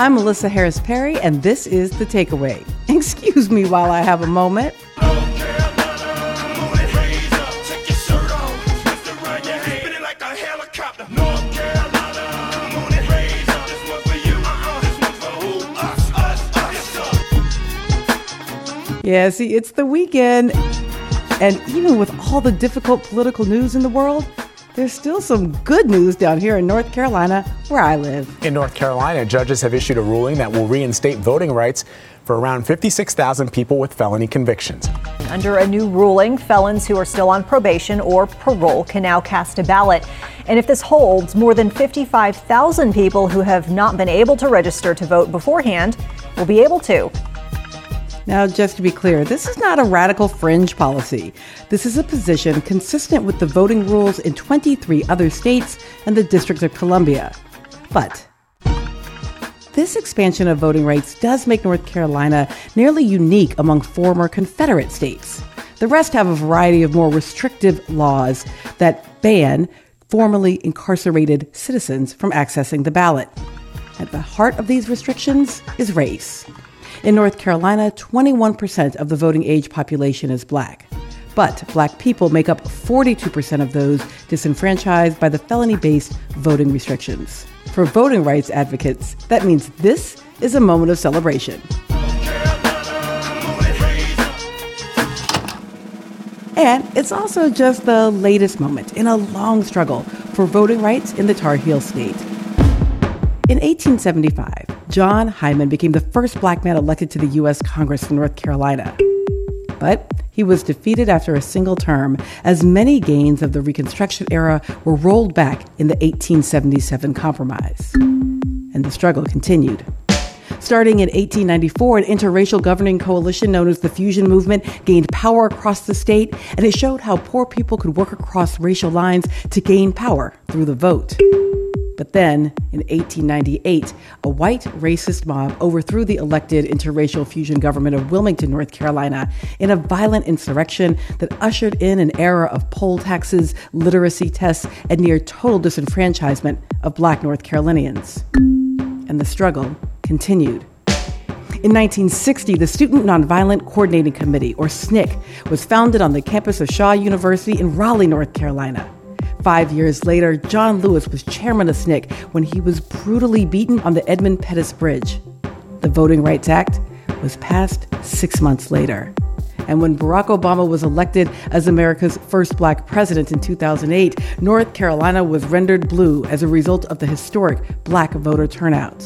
I'm Melissa Harris Perry, and this is The Takeaway. Excuse me while I have a moment. Yeah, see, it's the weekend, and even with all the difficult political news in the world, there's still some good news down here in North Carolina, where I live. In North Carolina, judges have issued a ruling that will reinstate voting rights for around 56,000 people with felony convictions. Under a new ruling, felons who are still on probation or parole can now cast a ballot. And if this holds, more than 55,000 people who have not been able to register to vote beforehand will be able to. Now, just to be clear, this is not a radical fringe policy. This is a position consistent with the voting rules in 23 other states and the District of Columbia. But this expansion of voting rights does make North Carolina nearly unique among former Confederate states. The rest have a variety of more restrictive laws that ban formerly incarcerated citizens from accessing the ballot. At the heart of these restrictions is race. In North Carolina, 21% of the voting age population is black. But black people make up 42% of those disenfranchised by the felony-based voting restrictions. For voting rights advocates, that means this is a moment of celebration. And it's also just the latest moment in a long struggle for voting rights in the Tar Heel state. In 1875, John Hyman became the first black man elected to the U.S. Congress from North Carolina. But he was defeated after a single term, as many gains of the Reconstruction era were rolled back in the 1877 Compromise. And the struggle continued. Starting in 1894, an interracial governing coalition known as the Fusion Movement gained power across the state, and it showed how poor people could work across racial lines to gain power through the vote. But then, in 1898, a white racist mob overthrew the elected interracial fusion government of Wilmington, North Carolina, in a violent insurrection that ushered in an era of poll taxes, literacy tests, and near total disenfranchisement of black North Carolinians. And the struggle continued. In 1960, the Student Nonviolent Coordinating Committee, or SNCC, was founded on the campus of Shaw University in Raleigh, North Carolina. 5 years later, John Lewis was chairman of SNCC when he was brutally beaten on the Edmund Pettus Bridge. The Voting Rights Act was passed 6 months later. And when Barack Obama was elected as America's first black president in 2008, North Carolina was rendered blue as a result of the historic black voter turnout.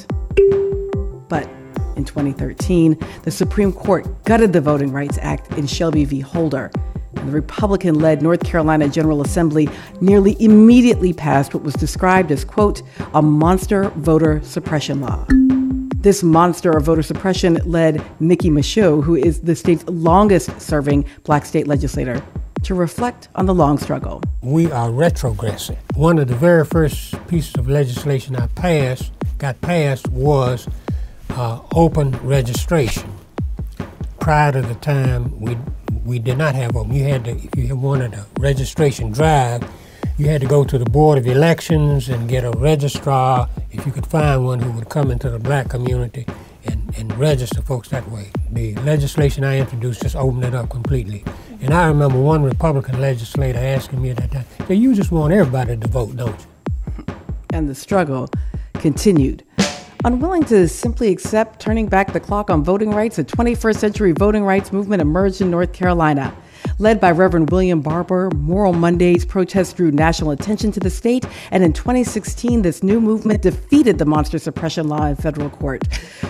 But in 2013, the Supreme Court gutted the Voting Rights Act in Shelby v. Holder. And the Republican-led North Carolina General Assembly nearly immediately passed what was described as, quote, a monster voter suppression law. This monster of voter suppression led Mickey Michaud, who is the state's longest-serving black state legislator, to reflect on the long struggle. We are retrogressing. One of the very first pieces of legislation got passed was open registration. Prior to the time, we did not have open. If you wanted a registration drive, you had to go to the Board of Elections and get a registrar, if you could find one who would come into the black community and register folks that way. The legislation I introduced just opened it up completely. And I remember one Republican legislator asking me at that time, "So you just want everybody to vote, don't you?" And the struggle continued. Unwilling to simply accept turning back the clock on voting rights, a 21st century voting rights movement emerged in North Carolina. Led by Reverend William Barber, Moral Mondays protests drew national attention to the state, and in 2016, this new movement defeated the monster suppression law in federal court.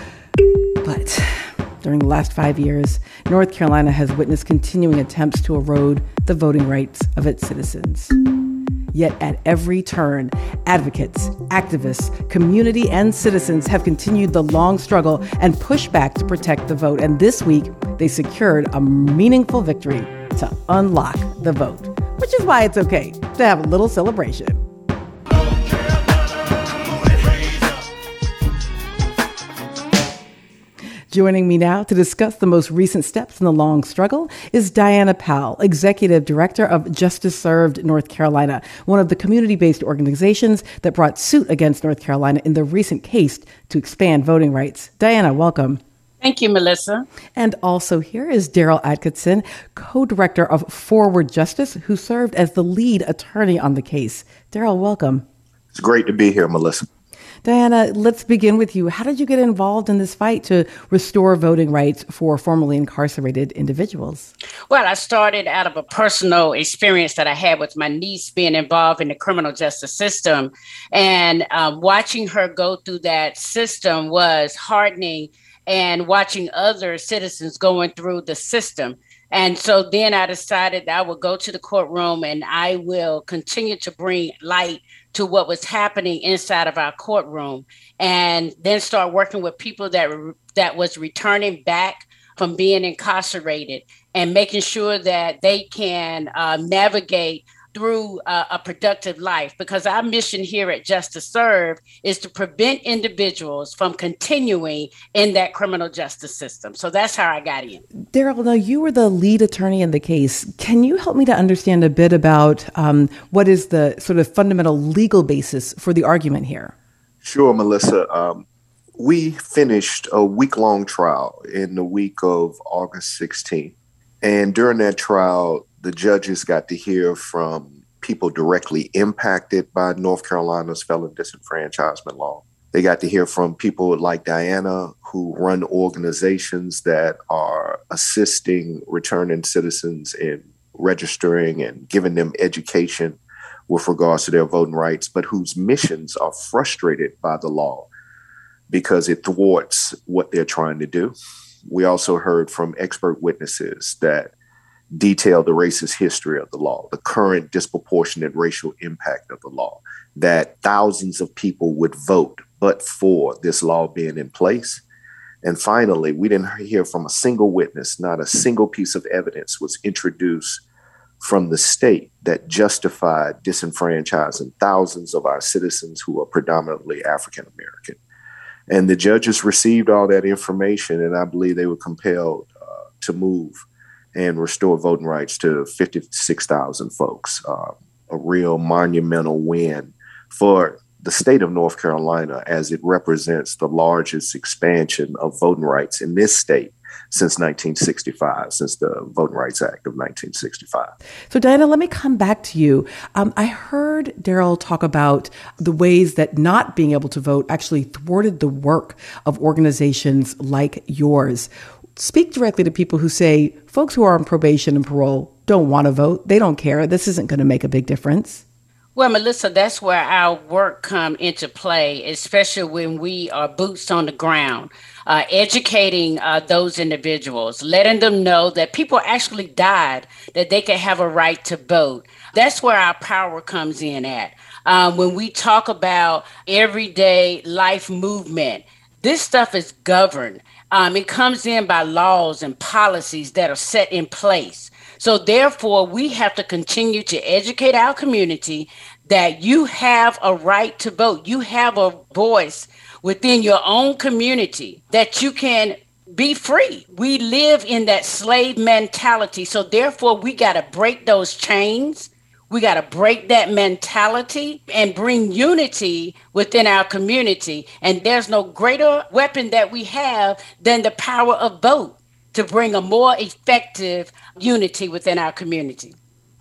But during the last 5 years, North Carolina has witnessed continuing attempts to erode the voting rights of its citizens. Yet at every turn, advocates, activists, community, and citizens have continued the long struggle and pushed back to protect the vote. And this week, they secured a meaningful victory to unlock the vote, which is why it's okay to have a little celebration. Joining me now to discuss the most recent steps in the long struggle is Diana Powell, Executive Director of Justice Served North Carolina, one of the community-based organizations that brought suit against North Carolina in the recent case to expand voting rights. Diana, welcome. Thank you, Melissa. And also here is Daryl Atkinson, co-director of Forward Justice, who served as the lead attorney on the case. Daryl, welcome. It's great to be here, Melissa. Diana, let's begin with you. How did you get involved in this fight to restore voting rights for formerly incarcerated individuals? Well, I started out of a personal experience that I had with my niece being involved in the criminal justice system. And watching her go through that system was heartening, and watching other citizens going through the system. And so then I decided that I would go to the courtroom and I will continue to bring light to what was happening inside of our courtroom, and then start working with people that was returning back from being incarcerated and making sure that they can navigate through a productive life, because our mission here at Justice Served is to prevent individuals from continuing in that criminal justice system. So that's how I got in. Daryl, now you were the lead attorney in the case. Can you help me to understand a bit about what is the sort of fundamental legal basis for the argument here? Sure, Melissa. We finished a week-long trial in the week of August 16th. And during that trial, the judges got to hear from people directly impacted by North Carolina's felon disenfranchisement law. They got to hear from people like Diana, who run organizations that are assisting returning citizens in registering and giving them education with regards to their voting rights, but whose missions are frustrated by the law because it thwarts what they're trying to do. We also heard from expert witnesses that detail the racist history of the law, the current disproportionate racial impact of the law, that thousands of people would vote but for this law being in place. And finally, we didn't hear from a single witness, not a single piece of evidence was introduced from the state that justified disenfranchising thousands of our citizens who are predominantly African American. And the judges received all that information, and I believe they were compelled to move and restore voting rights to 56,000 folks. A real monumental win for the state of North Carolina, as it represents the largest expansion of voting rights in this state since 1965, since the Voting Rights Act of 1965. So Diana, let me come back to you. I heard Daryl talk about the ways that not being able to vote actually thwarted the work of organizations like yours. Speak directly to people who say folks who are on probation and parole don't want to vote. They don't care. This isn't going to make a big difference. Well, Melissa, that's where our work come into play, especially when we are boots on the ground, educating those individuals, letting them know that people actually died, that they can have a right to vote. That's where our power comes in at. When we talk about everyday life movement, this stuff is governed. It comes in by laws and policies that are set in place. So therefore, we have to continue to educate our community that you have a right to vote. You have a voice within your own community, that you can be free. We live in that slave mentality. So therefore, we got to break those chains. We got to break that mentality and bring unity within our community. And there's no greater weapon that we have than the power of vote to bring a more effective unity within our community.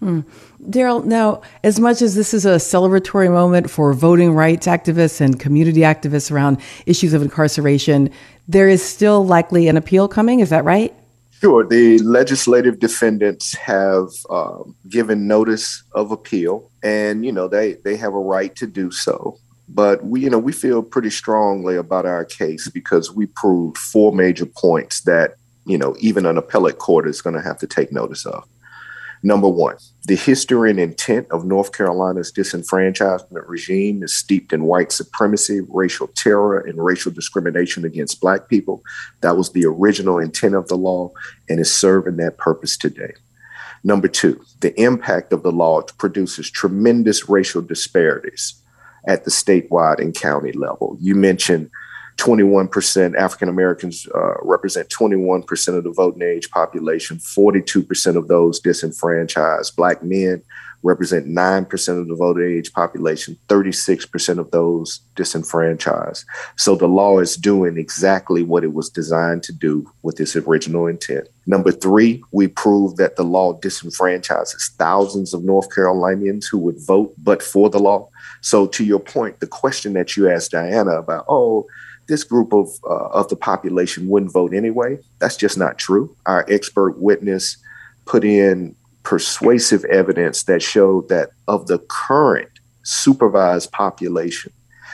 Daryl, now, as much as this is a celebratory moment for voting rights activists and community activists around issues of incarceration, there is still likely an appeal coming. Is that right? Sure. The legislative defendants have given notice of appeal, and, they have a right to do so. But we feel pretty strongly about our case because we proved 4 major points that, even an appellate court is going to have to take notice of. Number 1, the history and intent of North Carolina's disenfranchisement regime is steeped in white supremacy, racial terror, and racial discrimination against Black people. That was the original intent of the law and is serving that purpose today. Number 2, the impact of the law produces tremendous racial disparities at the statewide and county level. You mentioned 21% African Americans represent 21% of the voting age population, 42% of those disenfranchised. Black men represent 9% of the voting age population, 36% of those disenfranchised. So the law is doing exactly what it was designed to do with its original intent. Number three, we proved that the law disenfranchises thousands of North Carolinians who would vote but for the law. So to your point, the question that you asked Diana about, this group of the population wouldn't vote anyway, that's just not true. Our expert witness put in persuasive evidence that showed that of the current supervised population,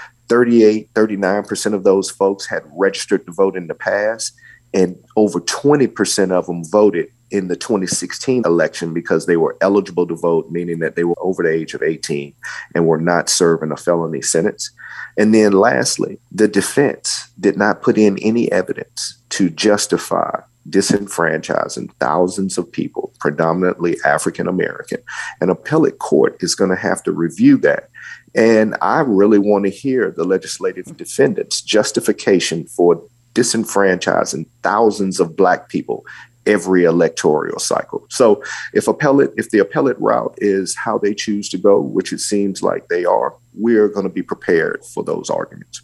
39% of those folks had registered to vote in the past, and over 20% of them voted in the 2016 election because they were eligible to vote, meaning that they were over the age of 18 and were not serving a felony sentence. And then lastly, the defense did not put in any evidence to justify disenfranchising thousands of people, predominantly African American. An appellate court is going to have to review that. And I really want to hear the legislative defendants' justification for disenfranchising thousands of Black people every electoral cycle. So if the appellate route is how they choose to go, which it seems like they are, we're going to be prepared for those arguments.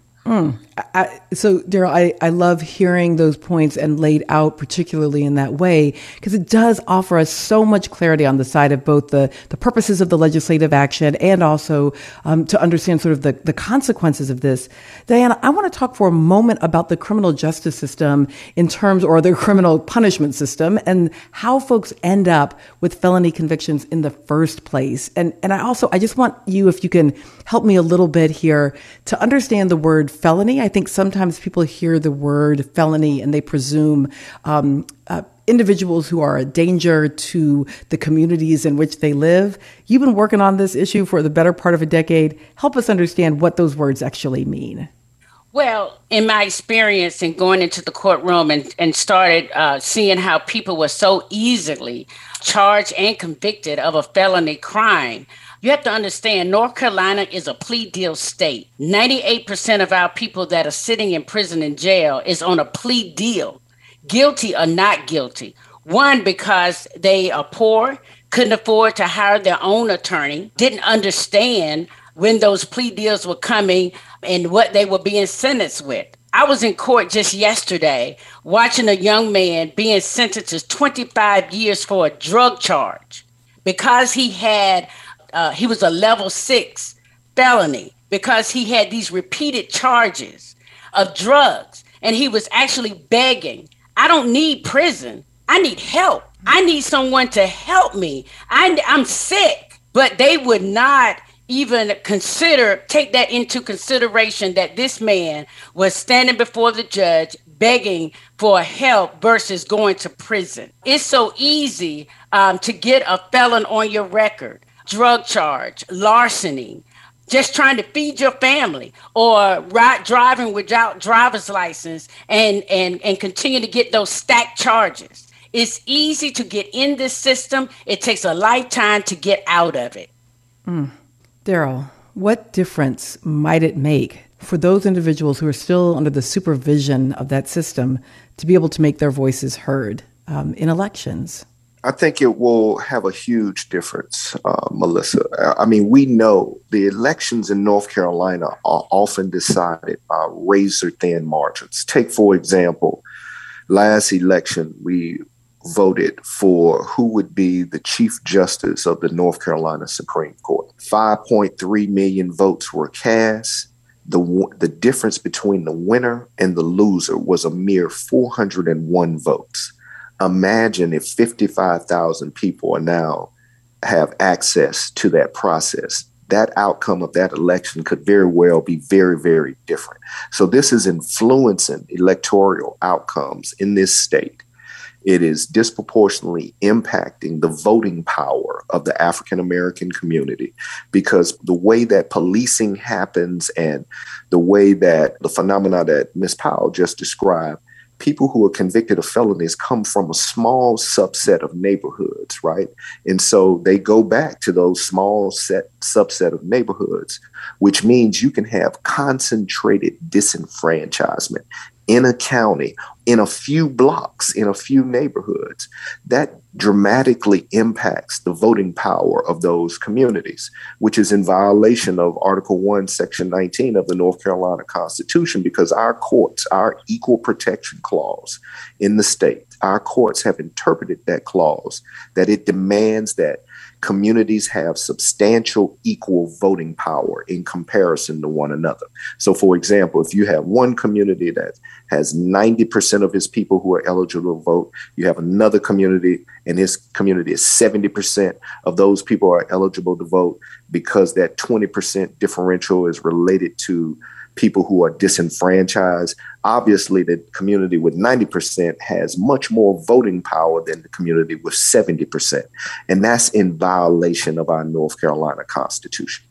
So, Daryl, I love hearing those points and laid out particularly in that way, because it does offer us so much clarity on the side of both the purposes of the legislative action and also to understand sort of the consequences of this. Diana, I want to talk for a moment about the criminal justice system or the criminal punishment system and how folks end up with felony convictions in the first place. And I just want you, if you can help me a little bit here, to understand the word felony. I think sometimes people hear the word felony and they presume individuals who are a danger to the communities in which they live. You've been working on this issue for the better part of a decade. Help us understand what those words actually mean. Well, in my experience in going into the courtroom and started seeing how people were so easily charged and convicted of a felony crime, you have to understand North Carolina is a plea deal state. 98% of our people that are sitting in prison and jail is on a plea deal, guilty or not guilty. One, because they are poor, couldn't afford to hire their own attorney, didn't understand when those plea deals were coming and what they were being sentenced with. I was in court just yesterday watching a young man being sentenced to 25 years for a drug charge because he was a level 6 felony, because he had these repeated charges of drugs, and he was actually begging, I don't need prison. I need help. I need someone to help me. I'm sick. But they would not even take that into consideration, that this man was standing before the judge begging for help versus going to prison. It's so easy to get a felon on your record. Drug charge, larceny, just trying to feed your family, or driving without driver's license and continue to get those stacked charges. It's easy to get in this system. It takes a lifetime to get out of it. Daryl, what difference might it make for those individuals who are still under the supervision of that system to be able to make their voices heard in elections? I think it will have a huge difference, Melissa. I mean, we know the elections in North Carolina are often decided by razor-thin margins. Take, for example, last election, we voted for who would be the Chief Justice of the North Carolina Supreme Court. 5.3 million votes were cast. The difference between the winner and the loser was a mere 401 votes. Imagine if 55,000 people now have access to that process. That outcome of that election could very well be very, very different. So this is influencing electoral outcomes in this state. It is disproportionately impacting the voting power of the African American community, because the way that policing happens and the way that the phenomena that Ms. Powell just described people who are convicted of felonies come from a small subset of neighborhoods, right? And so they go back to those small subset of neighborhoods, which means you can have concentrated disenfranchisement in a county, in a few blocks, in a few neighborhoods. That dramatically impacts the voting power of those communities, which is in violation of Article 1, Section 19 of the North Carolina Constitution, because our courts, our equal protection clause in the state, our courts have interpreted that clause that it demands that communities have substantial equal voting power in comparison to one another. So, for example, if you have one community that has 90% of its people who are eligible to vote, you have another community, and this community is 70% of those people are eligible to vote, because that 20% differential is related to people who are disenfranchised. Obviously, the community with 90% has much more voting power than the community with 70%. And that's in violation of our North Carolina Constitution.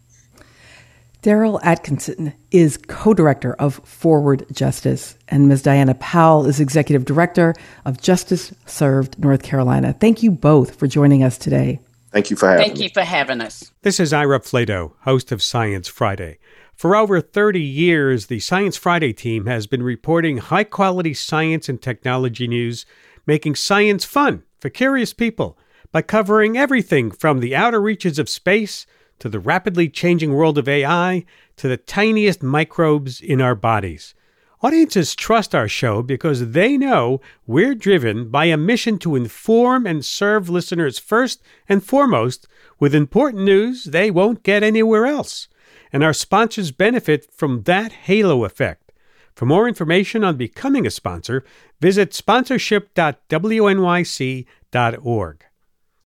Daryl Atkinson is co-director of Forward Justice, and Ms. Diana Powell is executive director of Justice Served North Carolina. Thank you both for joining us today. Thank you for having me. Thank you for having us. This is Ira Flato, host of Science Friday. For over 30 years, the Science Friday team has been reporting high-quality science and technology news, making science fun for curious people by covering everything from the outer reaches of space to the rapidly changing world of AI to the tiniest microbes in our bodies. Audiences trust our show because they know we're driven by a mission to inform and serve listeners first and foremost with important news they won't get anywhere else. And our sponsors benefit from that halo effect. For more information on becoming a sponsor, visit sponsorship.wnyc.org.